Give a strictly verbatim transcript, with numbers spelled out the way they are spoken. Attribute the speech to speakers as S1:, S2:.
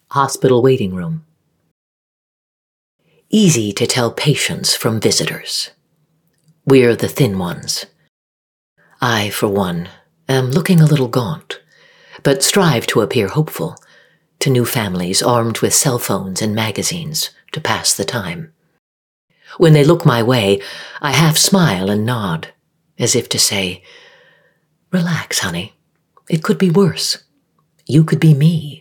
S1: Hospital waiting room. Easy to tell patients from visitors. We're the thin ones. I, for one, am looking a little gaunt, but strive to appear hopeful to new families armed with cell phones and magazines to pass the time. When they look my way, I half smile and nod, as if to say, "Relax, honey. It could be worse. You could be me."